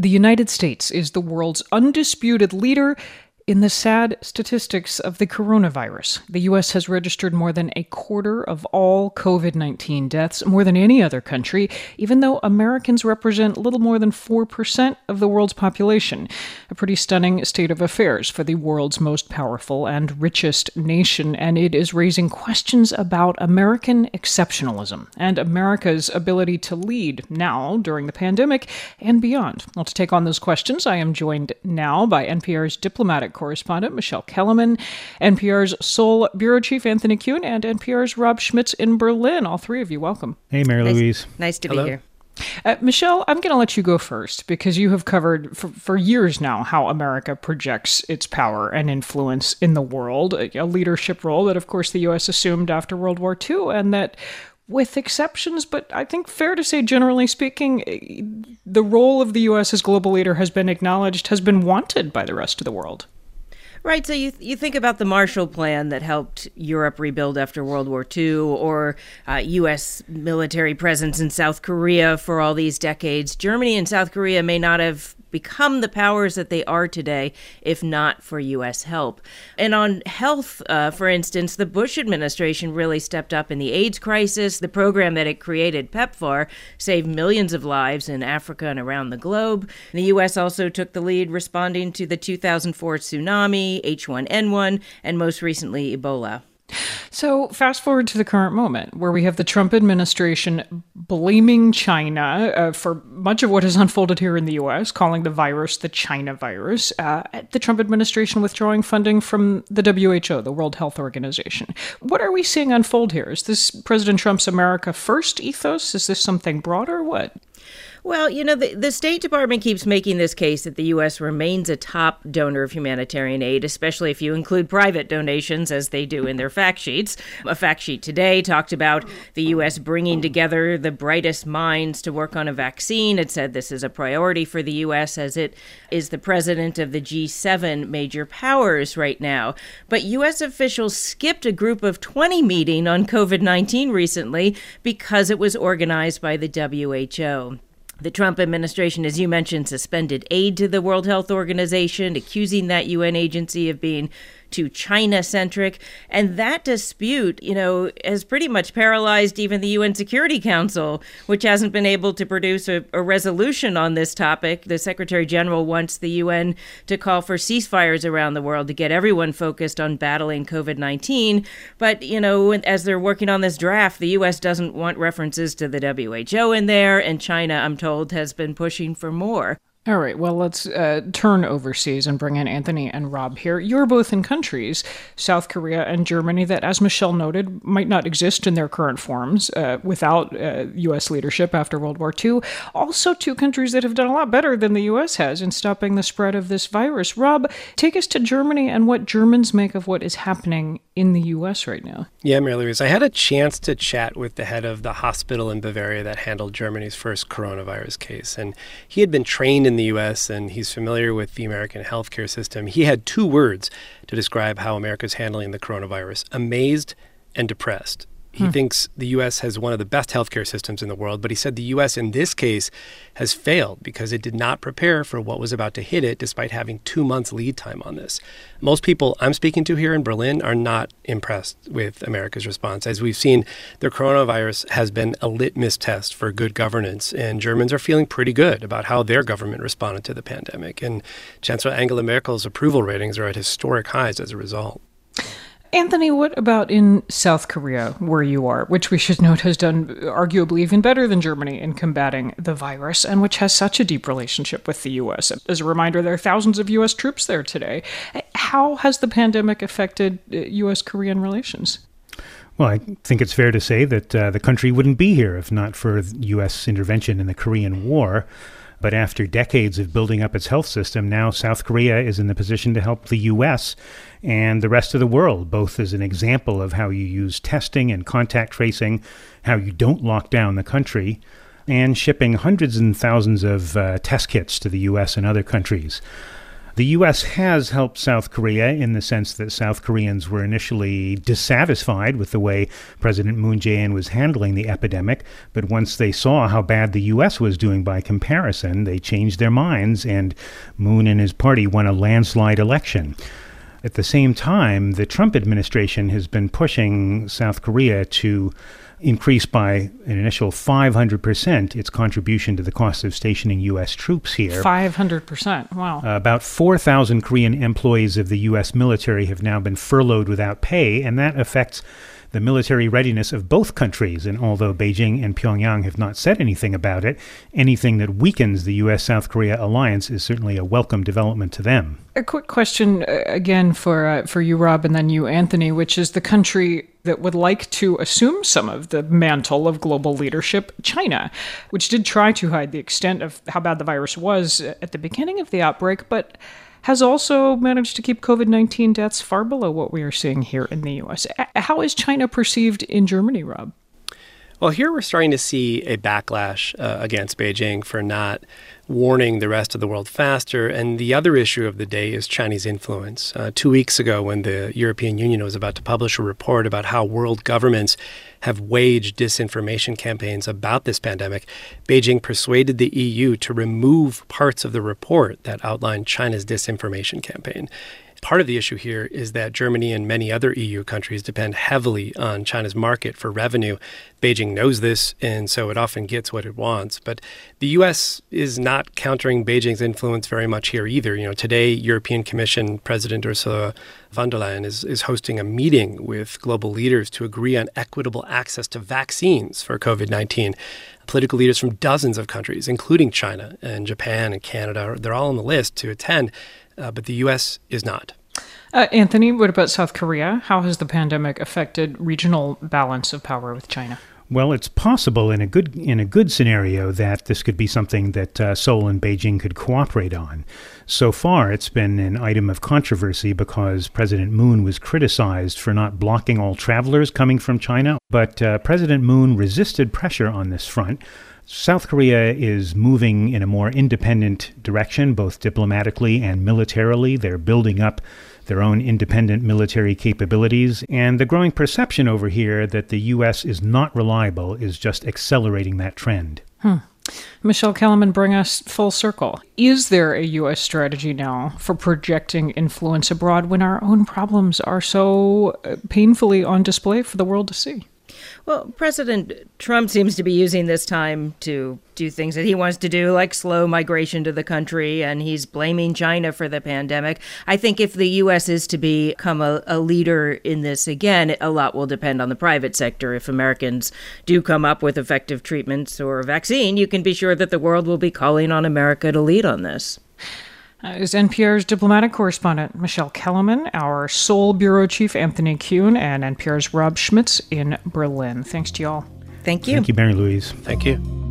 The United States is the world's undisputed leader in the sad statistics of the coronavirus. The U.S. has registered more than a quarter of all COVID-19 deaths, more than any other country, even though Americans represent little more than 4% of the world's population. A pretty stunning state of affairs for the world's most powerful and richest nation, and it is raising questions about American exceptionalism and America's ability to lead now during the pandemic and beyond. Well, to take on those questions, I am joined now by NPR's diplomatic correspondent Michelle Kellerman, NPR's Seoul bureau chief Anthony Kuhn, and NPR's Rob Schmitz in Berlin. All three of you, welcome. Hey, Mary Louise. Nice to be here. Michelle, I'm going to let you go first because you have covered for years now how America projects its power and influence in the world, a leadership role that, of course, the U.S. assumed after World War II, and that with exceptions, but I think fair to say, generally speaking, the role of the U.S. as global leader has been acknowledged, has been wanted by the rest of the world. Right. So you think about the Marshall Plan that helped Europe rebuild after World War II, or U.S. military presence in South Korea for all these decades. Germany and South Korea may not have become the powers that they are today if not for U.S. help. And on health, for instance, the Bush administration really stepped up in the AIDS crisis. The program that it created, PEPFAR, saved millions of lives in Africa and around the globe. And the U.S. also took the lead responding to the 2004 tsunami, H1N1, and most recently Ebola. So fast forward to the current moment where we have the Trump administration blaming China for much of what has unfolded here in the U.S., calling the virus the China virus, the Trump administration withdrawing funding from the WHO, the World Health Organization. What are we seeing unfold here? Is this President Trump's America First ethos? Is this something broader? What? Well, the State Department keeps making this case that the U.S. remains a top donor of humanitarian aid, especially if you include private donations, as they do in their fact sheets. A fact sheet today talked about the U.S. bringing together the brightest minds to work on a vaccine. It said this is a priority for the U.S. as it is the president of the G7 major powers right now. But U.S. officials skipped a Group of 20 meeting on COVID-19 recently because it was organized by the WHO. The Trump administration, as you mentioned, suspended aid to the World Health Organization, accusing that UN agency of being too China-centric. And that dispute, has pretty much paralyzed even the UN Security Council, which hasn't been able to produce a resolution on this topic. The Secretary General wants the UN to call for ceasefires around the world to get everyone focused on battling COVID-19. But, as they're working on this draft, the U.S. doesn't want references to the WHO in there, and China, I'm told, has been pushing for more. All right, well, let's turn overseas and bring in Anthony and Rob here. You're both in countries, South Korea and Germany, that, as Michelle noted, might not exist in their current forms without U.S. leadership after World War II. Also, two countries that have done a lot better than the U.S. has in stopping the spread of this virus. Rob, take us to Germany and what Germans make of what is happening in the U.S. right now. Yeah, Mary Louise, I had a chance to chat with the head of the hospital in Bavaria that handled Germany's first coronavirus case. And he had been trained in the U.S. and he's familiar with the American healthcare system. He had two words to describe how America's handling the coronavirus: amazed and depressed. He thinks the U.S. has one of the best healthcare systems in the world, but he said the U.S. in this case has failed because it did not prepare for what was about to hit it despite having 2 months lead time on this. Most people I'm speaking to here in Berlin are not impressed with America's response. As we've seen, the coronavirus has been a litmus test for good governance, and Germans are feeling pretty good about how their government responded to the pandemic. And Chancellor Angela Merkel's approval ratings are at historic highs as a result. Anthony, what about in South Korea, where you are, which we should note has done arguably even better than Germany in combating the virus, and which has such a deep relationship with the U.S.? As a reminder, there are thousands of U.S. troops there today. How has the pandemic affected U.S.-Korean relations? Well, I think it's fair to say that the country wouldn't be here if not for U.S. intervention in the Korean War. But after decades of building up its health system, now South Korea is in the position to help the U.S. and the rest of the world, both as an example of how you use testing and contact tracing, how you don't lock down the country, and shipping hundreds and thousands of test kits to the U.S. and other countries. The U.S. has helped South Korea in the sense that South Koreans were initially dissatisfied with the way President Moon Jae-in was handling the epidemic, but once they saw how bad the U.S. was doing by comparison, they changed their minds, and Moon and his party won a landslide election. At the same time, the Trump administration has been pushing South Korea to increase by an initial 500% its contribution to the cost of stationing U.S. troops here. 500%, wow. About 4,000 Korean employees of the U.S. military have now been furloughed without pay, and that affects the military readiness of both countries. And although Beijing and Pyongyang have not said anything about it, anything that weakens the U.S.-South Korea alliance is certainly a welcome development to them. A quick question again for you, Rob, and then you, Anthony, which is the country that would like to assume some of the mantle of global leadership, China, which did try to hide the extent of how bad the virus was at the beginning of the outbreak, but has also managed to keep COVID-19 deaths far below what we are seeing here in the U.S. How is China perceived in Germany, Rob? Well, here we're starting to see a backlash against Beijing for not warning the rest of the world faster. And the other issue of the day is Chinese influence. 2 weeks ago, when the European Union was about to publish a report about how world governments have waged disinformation campaigns about this pandemic, Beijing persuaded the EU to remove parts of the report that outlined China's disinformation campaign. Part of the issue here is that Germany and many other EU countries depend heavily on China's market for revenue. Beijing knows this, and so it often gets what it wants. But the U.S. is not countering Beijing's influence very much here either. Today, European Commission President Ursula von der Leyen is hosting a meeting with global leaders to agree on equitable access to vaccines for COVID-19. Political leaders from dozens of countries, including China and Japan and Canada, they're all on the list to attend. But the U.S. is not. Anthony, what about South Korea? How has the pandemic affected regional balance of power with China? Well, it's possible in a good scenario that this could be something that Seoul and Beijing could cooperate on. So far, it's been an item of controversy because President Moon was criticized for not blocking all travelers coming from China. But President Moon resisted pressure on this front. South Korea is moving in a more independent direction, both diplomatically and militarily. They're building up their own independent military capabilities, and the growing perception over here that the U.S. is not reliable is just accelerating that trend. Michelle Kellerman, bring us full circle. Is there a U.S. strategy now for projecting influence abroad when our own problems are so painfully on display for the world to see? Well, President Trump seems to be using this time to do things that he wants to do, like slow migration to the country, and he's blaming China for the pandemic. I think if the U.S. is to become a leader in this again, a lot will depend on the private sector. If Americans do come up with effective treatments or a vaccine, you can be sure that the world will be calling on America to lead on this. Is NPR's diplomatic correspondent Michelle Kellerman, our Seoul bureau chief Anthony Kuhn, and NPR's Rob Schmitz in Berlin. Thanks to y'all. Thank you. Thank you, Mary Louise. Thank you.